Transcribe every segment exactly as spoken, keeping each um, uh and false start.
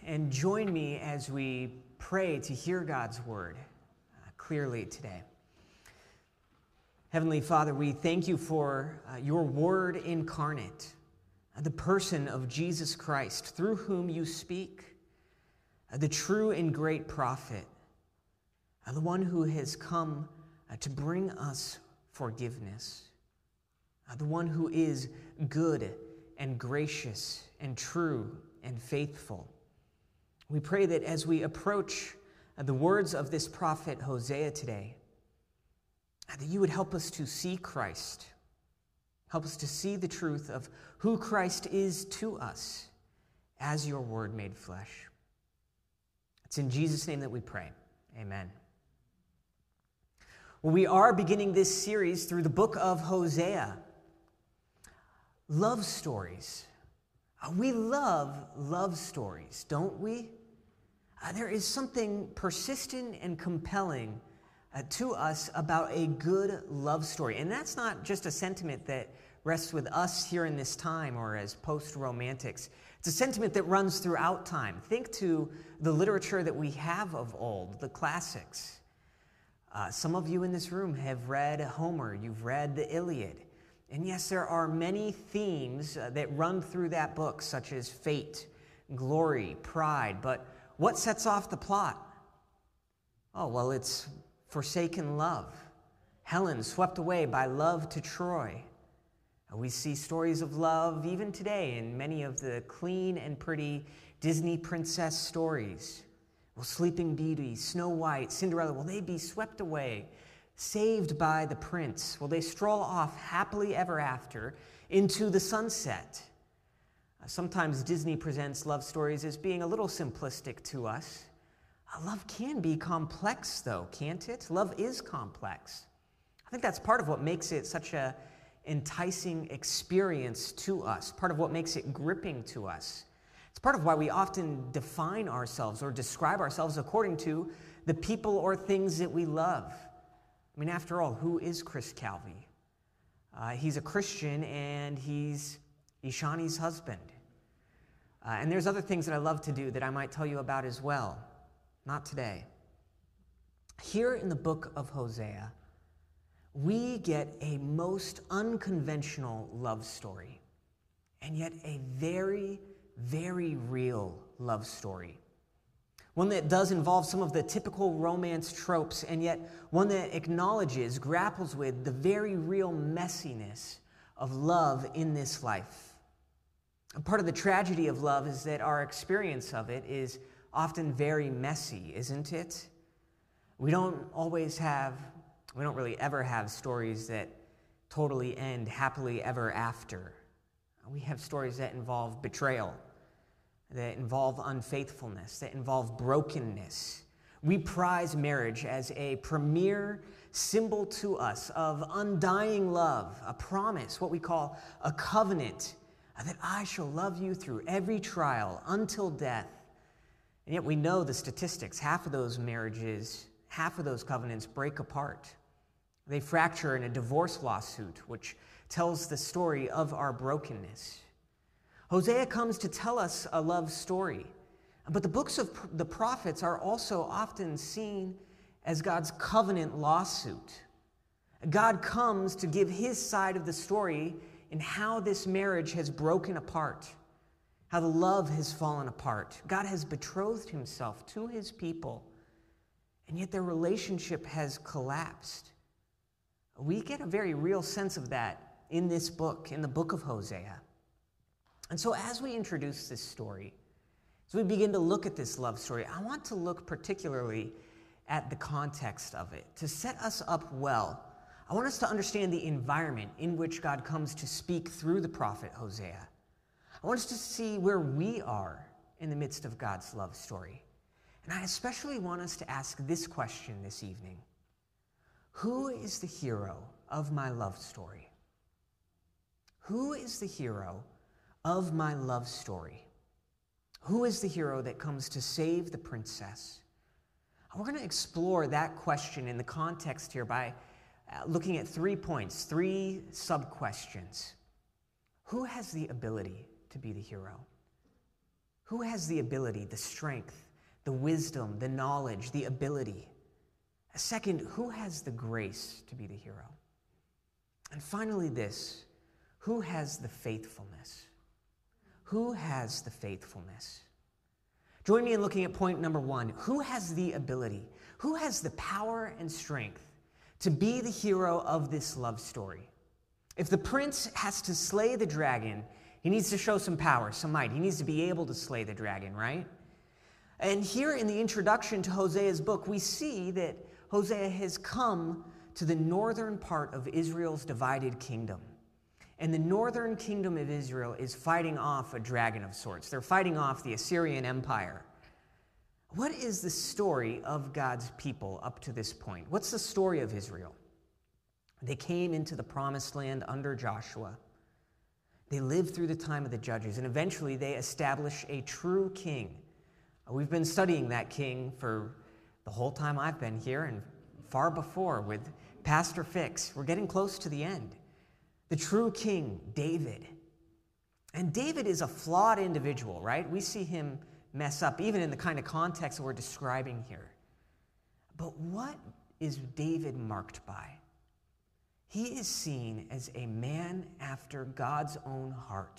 and join me as we pray to hear God's word uh, clearly today. Heavenly Father, we thank you for uh, your word incarnate, uh, the person of Jesus Christ, through whom you speak, uh, the true and great prophet, uh, the one who has come uh, to bring us forgiveness, uh, the one who is good and gracious and true and faithful. We pray that as we approach uh, the words of this prophet Hosea today, uh, that you would help us to see Christ, help us to see the truth of who Christ is to us as your word made flesh. It's in Jesus' name that we pray. Amen. Well, we are beginning this series through the book of Hosea. Love stories. Uh, we love love stories, don't we? Uh, there is something persistent and compelling uh, to us about a good love story. And that's not just a sentiment that rests with us here in this time or as post-romantics. It's a sentiment that runs throughout time. Think to the literature that we have of old, the classics. Uh, some of you in this room have read Homer, you've read the Iliad. And yes, there are many themes uh, that run through that book, such as fate, glory, pride. But what sets off the plot? Oh, well, it's forsaken love. Helen swept away by love to Troy. Uh, we see stories of love even today in many of the clean and pretty Disney princess stories. Will Sleeping Beauty, Snow White, Cinderella, will they be swept away, saved by the prince? Will they stroll off happily ever after into the sunset? Uh, sometimes Disney presents love stories as being a little simplistic to us. Uh, love can be complex, though, can't it? Love is complex. I think that's part of what makes it such a enticing experience to us, part of what makes it gripping to us. It's part of why we often define ourselves or describe ourselves according to the people or things that we love. I mean, after all, who is Chris Calvi? Uh, he's a Christian and he's Ishani's husband. Uh, and there's other things that I love to do that I might tell you about as well. Not today. Here in the book of Hosea, we get a most unconventional love story, and yet a very, very real love story. One that does involve some of the typical romance tropes, and yet one that acknowledges, grapples with the very real messiness of love in this life. And part of the tragedy of love is that our experience of it is often very messy, isn't it? We don't always have, we don't really ever have stories that totally end happily ever after. We have stories that involve betrayal, that involve unfaithfulness, that involve brokenness. We prize marriage as a premier symbol to us of undying love, a promise, what we call a covenant, that I shall love you through every trial until death. And yet we know the statistics. Half of those marriages, half of those covenants break apart. They fracture in a divorce lawsuit, which tells the story of our brokenness. Hosea comes to tell us a love story, but the books of the prophets are also often seen as God's covenant lawsuit. God comes to give his side of the story in how this marriage has broken apart, how the love has fallen apart. God has betrothed himself to his people, and yet their relationship has collapsed. We get a very real sense of that in this book, in the book of Hosea. And so as we introduce this story, as we begin to look at this love story, I want to look particularly at the context of it. To set us up well, I want us to understand the environment in which God comes to speak through the prophet Hosea. I want us to see where we are in the midst of God's love story. And I especially want us to ask this question this evening. Who is the hero of my love story? Who is the hero of my love story? Who is the hero that comes to save the princess? We're going to explore that question in the context here by looking at three points, three sub-questions. Who has the ability to be the hero? Who has the ability, the strength, the wisdom, the knowledge, the ability? Second, who has the grace to be the hero? And finally, this, who has the faithfulness? Who has the faithfulness? Join me in looking at point number one. Who has the ability? Who has the power and strength to be the hero of this love story? If the prince has to slay the dragon, he needs to show some power, some might. He needs to be able to slay the dragon, right? And here in the introduction to Hosea's book, we see that Hosea has come to the northern part of Israel's divided kingdom. And the northern kingdom of Israel is fighting off a dragon of sorts. They're fighting off the Assyrian Empire. What is the story of God's people up to this point? What's the story of Israel? They came into the promised land under Joshua. They lived through the time of the judges, and eventually they establish a true king. We've been studying that king for the whole time I've been here and far before with Pastor Fix. We're getting close to the end. The true king, David. And David is a flawed individual, right? We see him mess up, even in the kind of context that we're describing here. But what is David marked by? He is seen as a man after God's own heart.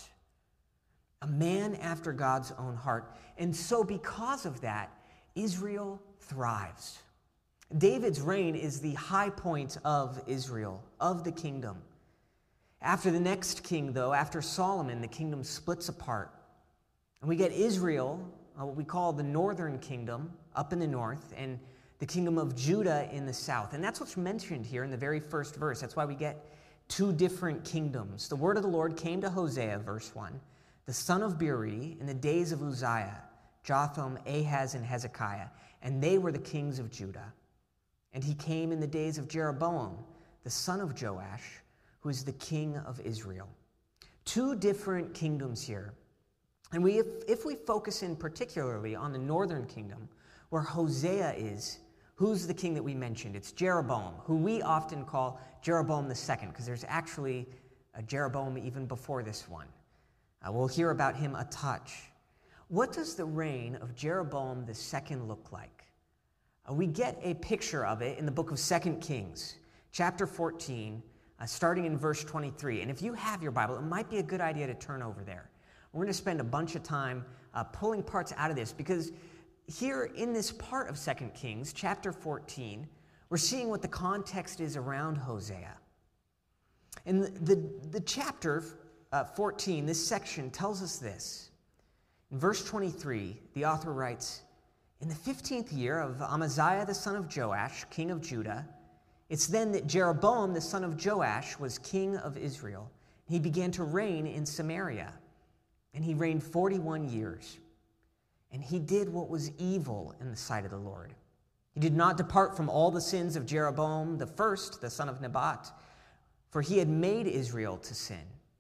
A man after God's own heart. And so because of that, Israel thrives. David's reign is the high point of Israel, of the kingdom. After the next king, though, after Solomon, the kingdom splits apart. And we get Israel, uh, what we call the northern kingdom, up in the north, and the kingdom of Judah in the south. And that's what's mentioned here in the very first verse. That's why we get two different kingdoms. The word of the Lord came to Hosea, verse one, the son of Beeri, in the days of Uzziah, Jotham, Ahaz, and Hezekiah, and they were the kings of Judah. And he came in the days of Jeroboam, the son of Joash, who is the king of Israel. Two different kingdoms here. And we, if, if we focus in particularly on the northern kingdom, where Hosea is, who's the king that we mentioned? It's Jeroboam, who we often call Jeroboam the second, because there's actually a Jeroboam even before this one. Uh, we'll hear about him a touch. What does the reign of Jeroboam the second look like? Uh, we get a picture of it in the book of Second Kings, chapter fourteen, uh, starting in verse twenty-three. And if you have your Bible, it might be a good idea to turn over there. We're going to spend a bunch of time uh, pulling parts out of this, because here in this part of Second Kings, chapter fourteen, we're seeing what the context is around Hosea. And the, the, the chapter uh, fourteen, this section, tells us this. In verse twenty-three, the author writes, in the fifteenth year of Amaziah the son of Joash, king of Judah, it's then that Jeroboam the son of Joash was king of Israel. He began to reign in Samaria, and he reigned forty-one years. And he did what was evil in the sight of the Lord. He did not depart from all the sins of Jeroboam the first, the son of Nebat, for he had made Israel to sin.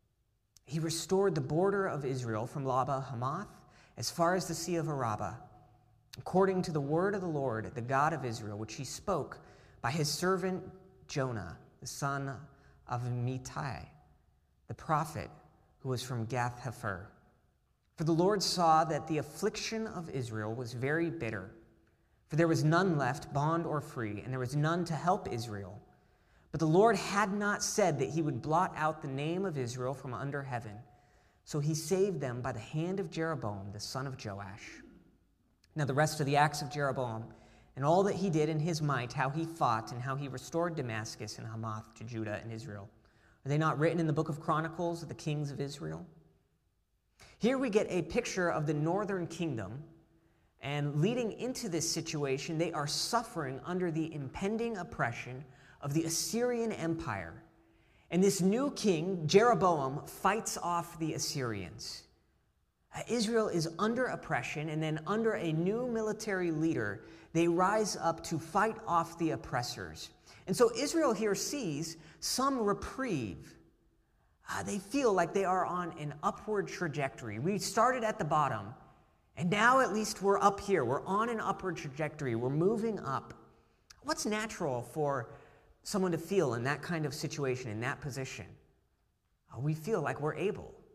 He restored the border of Israel from Laba Hamath as far as the Sea of Arabah, according to the word of the Lord, the God of Israel, which he spoke by his servant Jonah, the son of Amittai, the prophet who was from Gath-hepher. For the Lord saw that the affliction of Israel was very bitter, for there was none left, bond or free, and there was none to help Israel. But the Lord had not said that he would blot out the name of Israel from under heaven. So he saved them by the hand of Jeroboam, the son of Joash. Now the rest of the acts of Jeroboam, and all that he did in his might, how he fought, and how he restored Damascus and Hamath to Judah and Israel, are they not written in the book of Chronicles of the kings of Israel? Here we get a picture of the northern kingdom, and leading into this situation, they are suffering under the impending oppression of the Assyrian Empire. And this new king, Jeroboam, fights off the Assyrians. Israel is under oppression, and then under a new military leader, they rise up to fight off the oppressors. And so Israel here sees some reprieve. Uh, they feel like they are on an upward trajectory. We started at the bottom, and now at least we're up here. We're on an upward trajectory. We're moving up. What's natural for someone to feel in that kind of situation, in that position? Uh, we feel like we're able.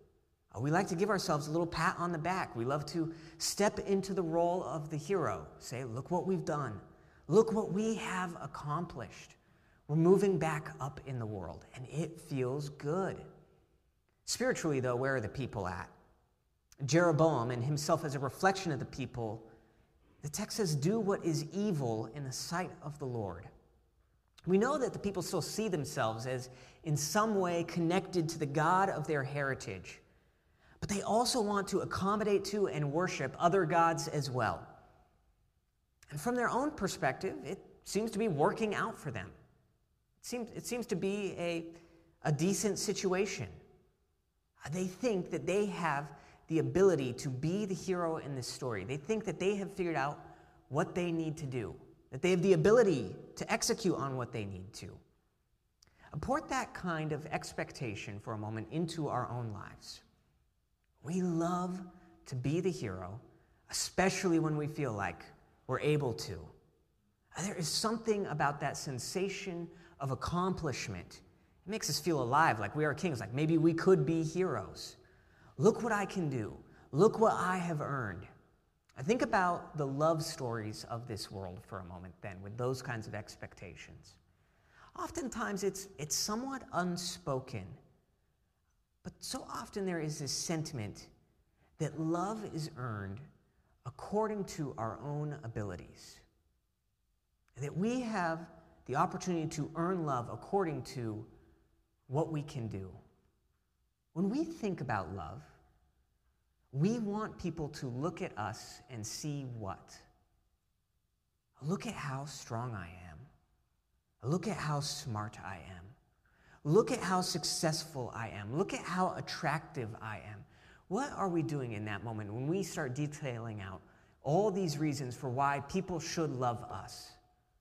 Uh, we like to give ourselves a little pat on the back. We love to step into the role of the hero, say, look what we've done. Look what we have accomplished. We're moving back up in the world, and it feels good. Spiritually, though, where are the people at? Jeroboam and himself as a reflection of the people, the text says, do what is evil in the sight of the Lord. We know that the people still see themselves as in some way connected to the God of their heritage, but they also want to accommodate to and worship other gods as well. And from their own perspective, it seems to be working out for them. It seems, it seems to be a, a decent situation. They think that they have the ability to be the hero in this story. They think that they have figured out what they need to do, that they have the ability to execute on what they need to. Import that kind of expectation for a moment into our own lives. We love to be the hero, especially when we feel like we're able to. There is something about that sensation of accomplishment. It makes us feel alive, like we are kings, like maybe we could be heroes. Look what I can do. Look what I have earned. I think about the love stories of this world for a moment then, with those kinds of expectations. Oftentimes it's, it's somewhat unspoken, but so often there is this sentiment that love is earned according to our own abilities. That we have the opportunity to earn love according to what we can do. When we think about love, we want people to look at us and see what? Look at how strong I am. Look at how smart I am. Look at how successful I am. Look at how attractive I am. What are we doing in that moment when we start detailing out all these reasons for why people should love us?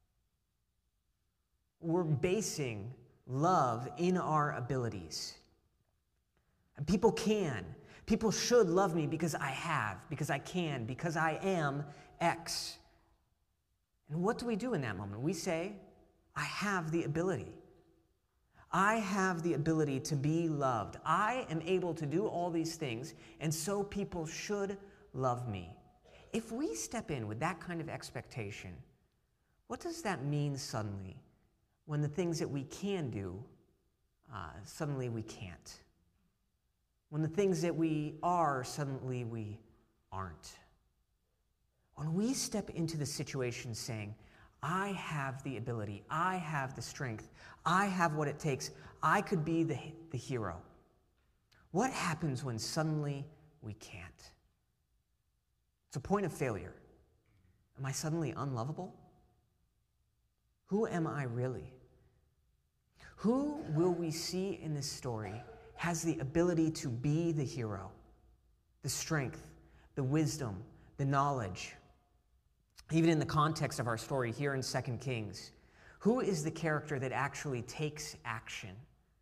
We're basing love in our abilities. And people can. People should love me because I have, because I can, because I am X. And what do we do in that moment? We say, I have the ability. I have the ability to be loved. I am able to do all these things, and so people should love me. If we step in with that kind of expectation, what does that mean suddenly when the things that we can do, uh, suddenly we can't? When the things that we are, suddenly we aren't? When we step into the situation saying, I have the ability, I have the strength, I have what it takes, I could be the, the hero. What happens when suddenly we can't? It's a point of failure. Am I suddenly unlovable? Who am I really? Who will we see in this story has the ability to be the hero? The strength, the wisdom, the knowledge. Even in the context of our story here in Second Kings, who is the character that actually takes action?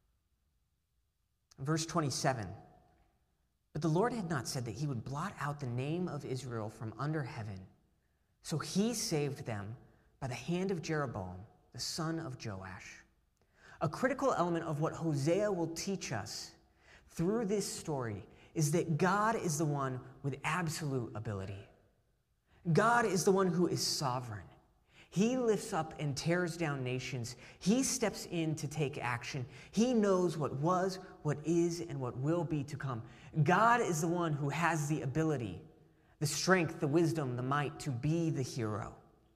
Verse twenty-seven, but the Lord had not said that he would blot out the name of Israel from under heaven. So he saved them by the hand of Jeroboam, the son of Joash. A critical element of what Hosea will teach us through this story is that God is the one with absolute ability. God is the one who is sovereign. He lifts up and tears down nations. He steps in to take action. He knows what was, what is, and what will be to come. God is the one who has the ability, the strength, the wisdom, the might to be the hero.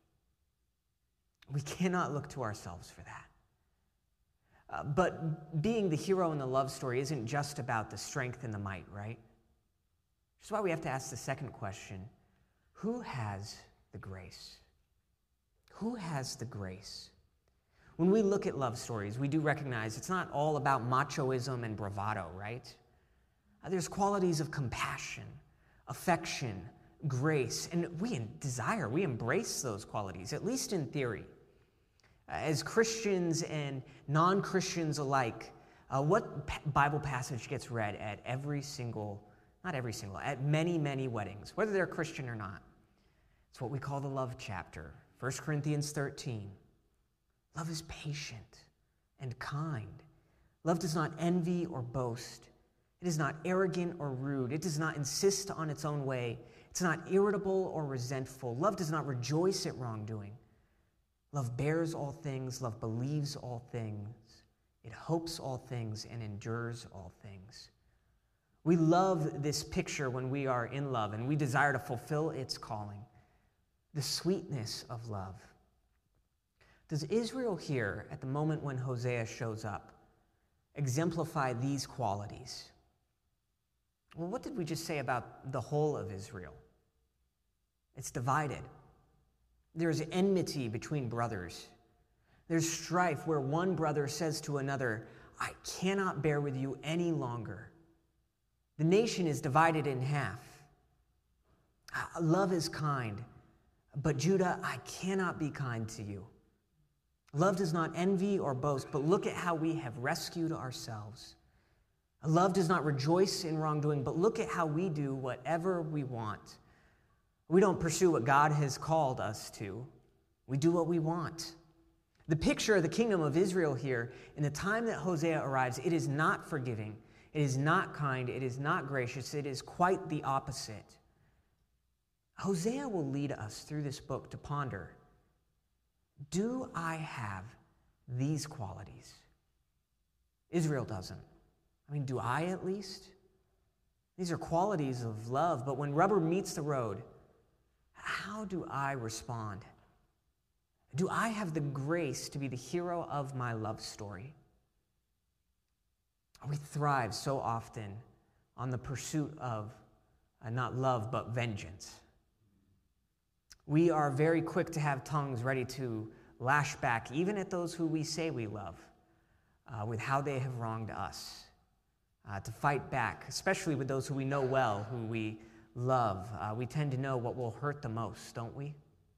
We cannot look to ourselves for that. Uh, but being the hero in the love story isn't just about the strength and the might, right? Which is why we have to ask the second question. Who has the grace? Who has the grace? When we look at love stories, we do recognize it's not all about machoism and bravado, right? Uh, there's qualities of compassion, affection, grace, and we desire, we embrace those qualities, at least in theory. Uh, as Christians and non-Christians alike, uh, what p- Bible passage gets read at every single, not every single, at many, many weddings, whether they're Christian or not? It's what we call the love chapter, First Corinthians thirteen. Love is patient and kind. Love does not envy or boast. It is not arrogant or rude. It does not insist on its own way. It's not irritable or resentful. Love does not rejoice at wrongdoing. Love bears all things. Love believes all things. It hopes all things and endures all things. We love this picture when we are in love, and we desire to fulfill its calling. The sweetness of love. Does Israel here, at the moment when Hosea shows up, exemplify these qualities? Well, what did we just say about the whole of Israel? It's divided. There's enmity between brothers. There's strife where one brother says to another, I cannot bear with you any longer. The nation is divided in half. Love is kind, but Judah, I cannot be kind to you. Love does not envy or boast, but look at how we have rescued ourselves. Love does not rejoice in wrongdoing, but look at how we do whatever we want. We don't pursue what God has called us to. We do what we want. The picture of the kingdom of Israel here, in the time that Hosea arrives, it is not forgiving. It is not kind. It is not gracious. It is quite the opposite. Hosea will lead us through this book to ponder, do I have these qualities? Israel doesn't. I mean, do I at least? These are qualities of love, but when rubber meets the road, how do I respond? Do I have the grace to be the hero of my love story? We thrive so often on the pursuit of uh, not love, but vengeance. We are very quick to have tongues ready to lash back, even at those who we say we love, uh, with how they have wronged us. Uh, to fight back, especially with those who we know well, who we love. Uh, we tend to know what will hurt the most, don't we?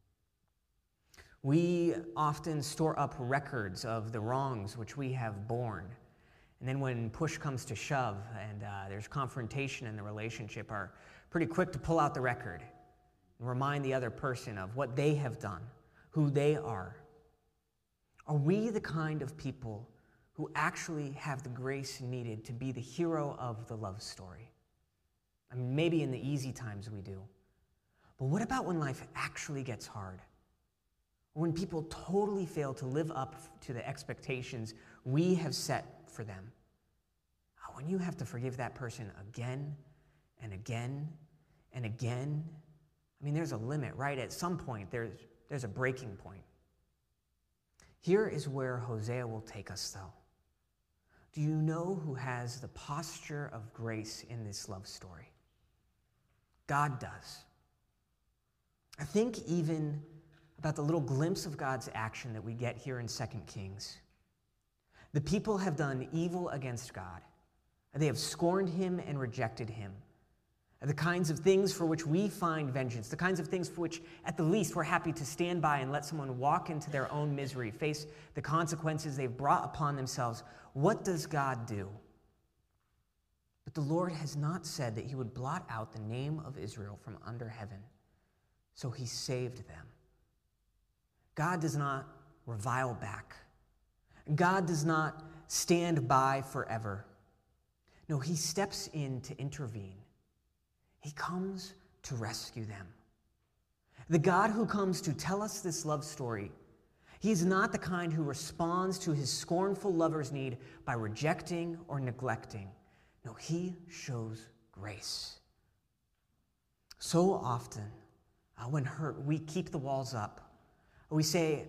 We often store up records of the wrongs which we have borne. And then when push comes to shove and uh, there's confrontation in the relationship, are pretty quick to pull out the record and remind the other person of what they have done, who they are. Are we the kind of people who actually have the grace needed to be the hero of the love story? I mean, maybe in the easy times we do. But what about when life actually gets hard? Or when people totally fail to live up to the expectations we have set for them? When you have to forgive that person again and again and again, I mean, there's a limit, right? At some point, there's, there's a breaking point. Here is where Hosea will take us, though. Do you know who has the posture of grace in this love story? God does. I think even about the little glimpse of God's action that we get here in Second Kings. The people have done evil against God. They have scorned him and rejected him. The kinds of things for which we find vengeance, the kinds of things for which, at the least, we're happy to stand by and let someone walk into their own misery, face the consequences they've brought upon themselves. What does God do? But the Lord has not said that he would blot out the name of Israel from under heaven, so he saved them. God does not revile back. God does not stand by forever. No, he steps in to intervene. He comes to rescue them. The God who comes to tell us this love story, he is not the kind who responds to his scornful lover's need by rejecting or neglecting. No, he shows grace. So often, uh, when hurt, we keep the walls up. We say,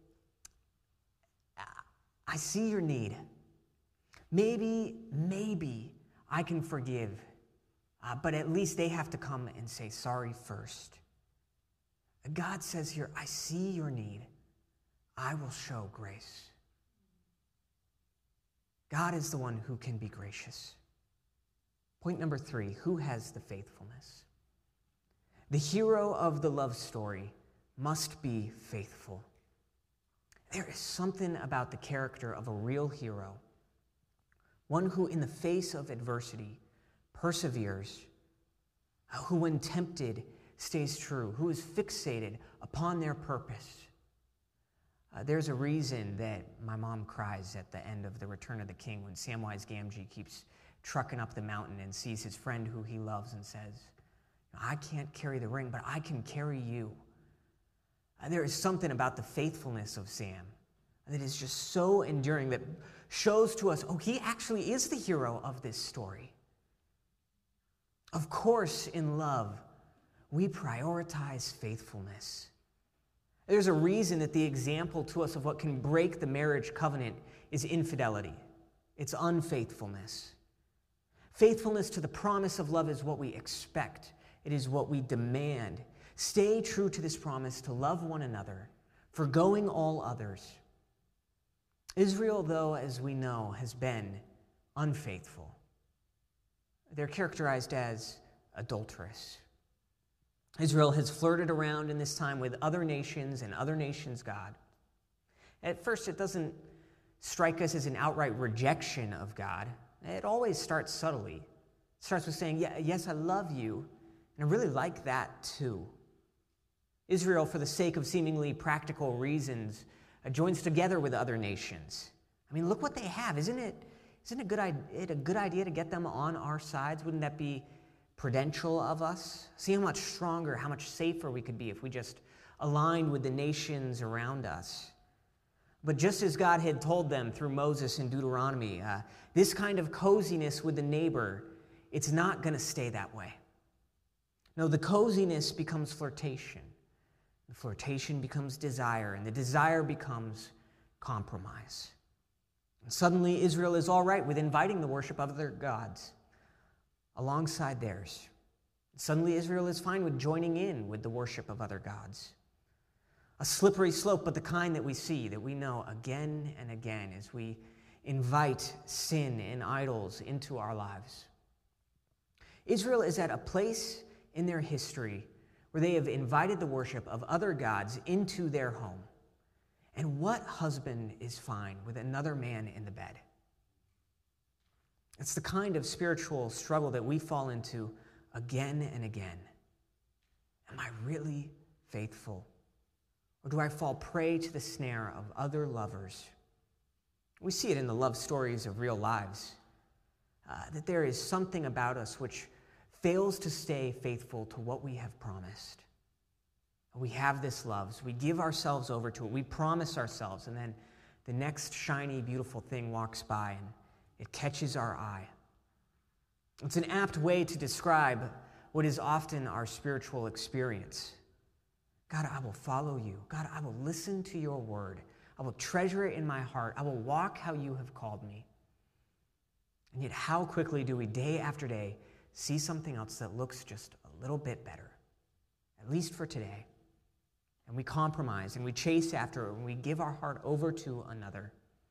I see your need. Maybe, maybe I can forgive. Uh, but at least they have to come and say sorry first. God says here, I see your need. I will show grace. God is the one who can be gracious. Point number three, who has the faithfulness? The hero of the love story must be faithful. There is something about the character of a real hero, one who in the face of adversity perseveres, who when tempted stays true, who is fixated upon their purpose. Uh, there's a reason that my mom cries at the end of The Return of the King when Samwise Gamgee keeps trucking up the mountain and sees his friend who he loves and says, I can't carry the ring, but I can carry you. Uh, there is something about the faithfulness of Sam that is just so enduring, that shows to us, oh, he actually is the hero of this story. Of course, in love, we prioritize faithfulness. There's a reason that the example to us of what can break the marriage covenant is infidelity. It's unfaithfulness. Faithfulness to the promise of love is what we expect. It is what we demand. Stay true to this promise to love one another, forgoing all others. Israel, though, as we know, has been unfaithful. They're characterized as adulterous. Israel has flirted around in this time with other nations and other nations' God. At first, it doesn't strike us as an outright rejection of God. It always starts subtly. It starts with saying, yeah, yes, I love you, and I really like that too. Israel, for the sake of seemingly practical reasons, uh, joins together with other nations. I mean, look what they have. Isn't it, isn't it, good, it a good idea to get them on our sides? Wouldn't that be prudential of us? See how much stronger, how much safer we could be if we just aligned with the nations around us. But just as God had told them through Moses in Deuteronomy, uh, this kind of coziness with the neighbor, it's not going to stay that way. No, the coziness becomes flirtation. The flirtation becomes desire, and the desire becomes compromise. And suddenly, Israel is all right with inviting the worship of other gods alongside theirs. Suddenly, Israel is fine with joining in with the worship of other gods. A slippery slope, but the kind that we see, that we know again and again as we invite sin and idols into our lives. Israel is at a place in their history where they have invited the worship of other gods into their home. And what husband is fine with another man in the bed? It's the kind of spiritual struggle that we fall into again and again. Am I really faithful? Or do I fall prey to the snare of other lovers? We see it in the love stories of real lives, uh, that there is something about us which fails to stay faithful to what we have promised. We have this love, so we give ourselves over to it. We promise ourselves, and then the next shiny, beautiful thing walks by, and it catches our eye. It's an apt way to describe what is often our spiritual experience. God, I will follow you. God, I will listen to your word. I will treasure it in my heart. I will walk how you have called me. And yet how quickly do we, day after day, see something else that looks just a little bit better, at least for today. And we compromise, and we chase after it, and we give our heart over to another.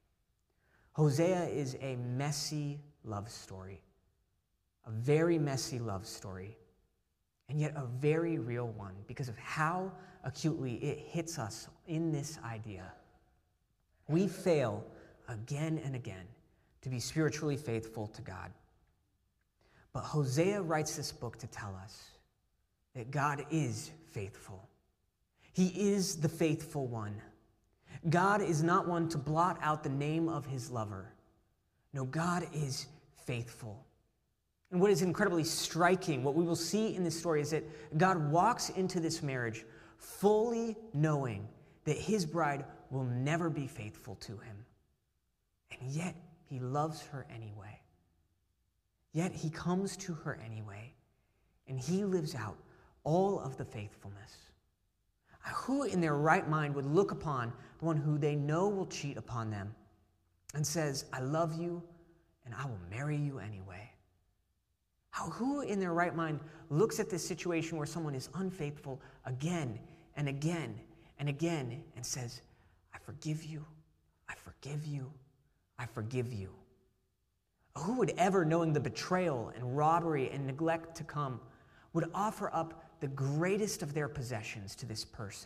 Hosea is a messy love story, a very messy love story, and yet a very real one because of how acutely it hits us in this idea. We fail again and again to be spiritually faithful to God. But Hosea writes this book to tell us that God is faithful. He is the faithful one. God is not one to blot out the name of his lover. No, God is faithful. And what is incredibly striking, what we will see in this story, is that God walks into this marriage fully knowing that his bride will never be faithful to him. And yet, he loves her anyway. Yet, he comes to her anyway, and he lives out all of the faithfulness. Who in their right mind would look upon the one who they know will cheat upon them and says, I love you, and I will marry you anyway? How, who in their right mind looks at this situation where someone is unfaithful again and again and again and says, I forgive you, I forgive you, I forgive you? Who would ever, knowing the betrayal and robbery and neglect to come, would offer up the greatest of their possessions to this person?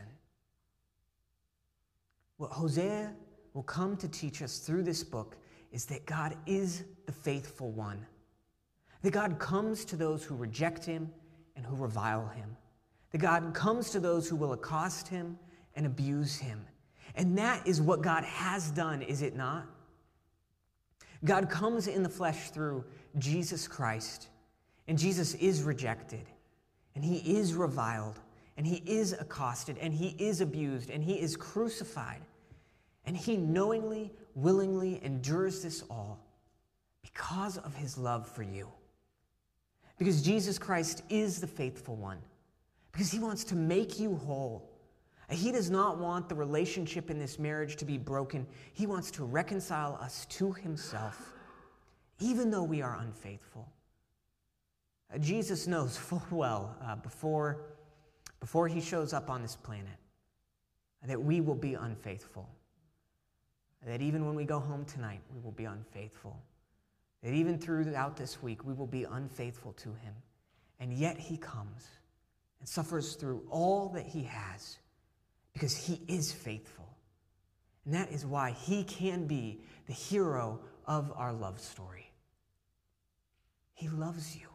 What Hosea will come to teach us through this book is that God is the faithful one. That God comes to those who reject him and who revile him. That God comes to those who will accost him and abuse him. And that is what God has done, is it not? God comes in the flesh through Jesus Christ, and Jesus is rejected, and he is reviled, and he is accosted, and he is abused, and he is crucified, and he knowingly, willingly endures this all because of his love for you. Because Jesus Christ is the faithful one, because he wants to make you whole. He does not want the relationship in this marriage to be broken. He wants to reconcile us to himself, even though we are unfaithful. Uh, Jesus knows full well uh, before, before he shows up on this planet that we will be unfaithful. That even when we go home tonight, we will be unfaithful. That even throughout this week, we will be unfaithful to him. And yet he comes and suffers through all that he has because he is faithful. And that is why he can be the hero of our love story. He loves you.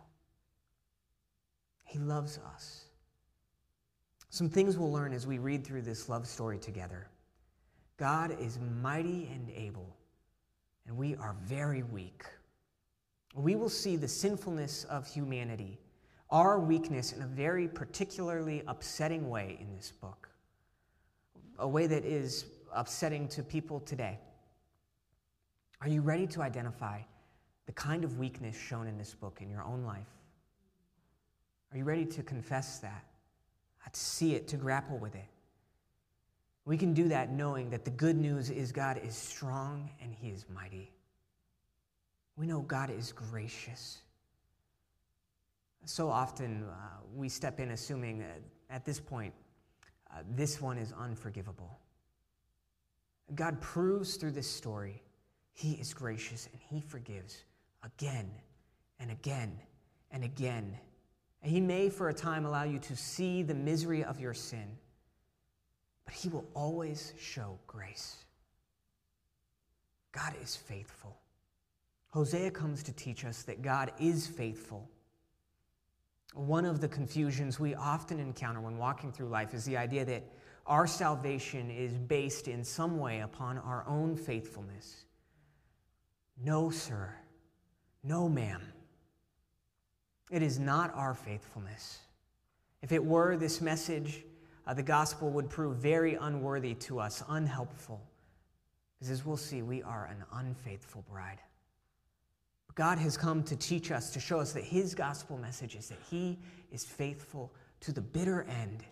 He loves us. Some things we'll learn as we read through this love story together. God is mighty and able, and we are very weak. We will see the sinfulness of humanity, our weakness, in a very particularly upsetting way in this book, a way that is upsetting to people today. Are you ready to identify the kind of weakness shown in this book in your own life? Are you ready to confess that, to see it, to grapple with it? We can do that knowing that the good news is God is strong and he is mighty. We know God is gracious. So often uh, we step in assuming that at this point, uh, this one is unforgivable. God proves through this story he is gracious and he forgives again and again and again. And he may for a time allow you to see the misery of your sin, but he will always show grace. God is faithful. Hosea comes to teach us that God is faithful. One of the confusions we often encounter when walking through life is the idea that our salvation is based in some way upon our own faithfulness. No, sir. No, ma'am. It is not our faithfulness. If it were, this message, uh, the gospel would prove very unworthy to us, unhelpful. Because as we'll see, we are an unfaithful bride. God has come to teach us, to show us that his gospel message is that he is faithful to the bitter end.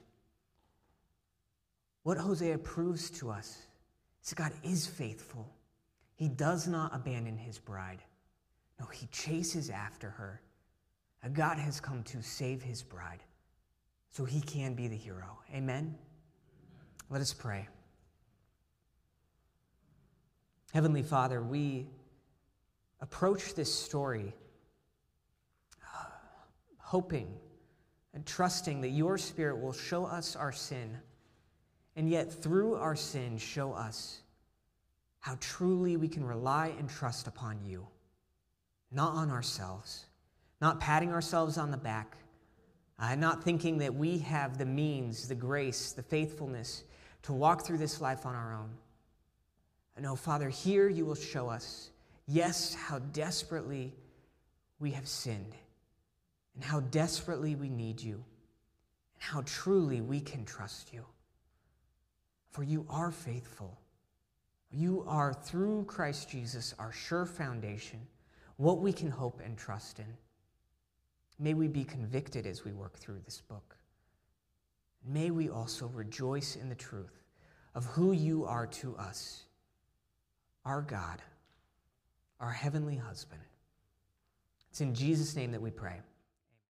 What Hosea proves to us is that God is faithful. He does not abandon his bride. No, he chases after her. God has come to save his bride so he can be the hero. Amen? Let us pray. Heavenly Father, we approach this story uh, hoping and trusting that your Spirit will show us our sin, and yet through our sin show us how truly we can rely and trust upon you, not on ourselves, not patting ourselves on the back, uh, not thinking that we have the means, the grace, the faithfulness to walk through this life on our own. No, Father, here you will show us, yes, how desperately we have sinned, and how desperately we need you, and how truly we can trust you. For you are faithful. You are, through Christ Jesus, our sure foundation, what we can hope and trust in. May we be convicted as we work through this book. May we also rejoice in the truth of who you are to us, our God, our heavenly husband. It's in Jesus' name that we pray.